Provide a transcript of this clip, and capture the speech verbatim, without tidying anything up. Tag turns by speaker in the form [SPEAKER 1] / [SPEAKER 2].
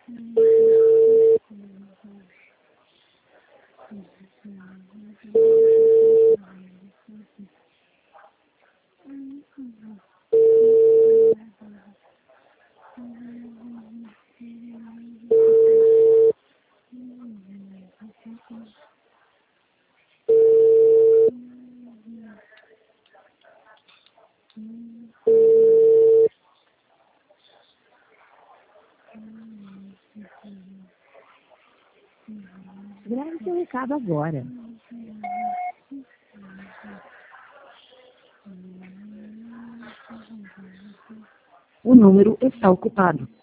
[SPEAKER 1] Grave seu recado agora. O número está ocupado.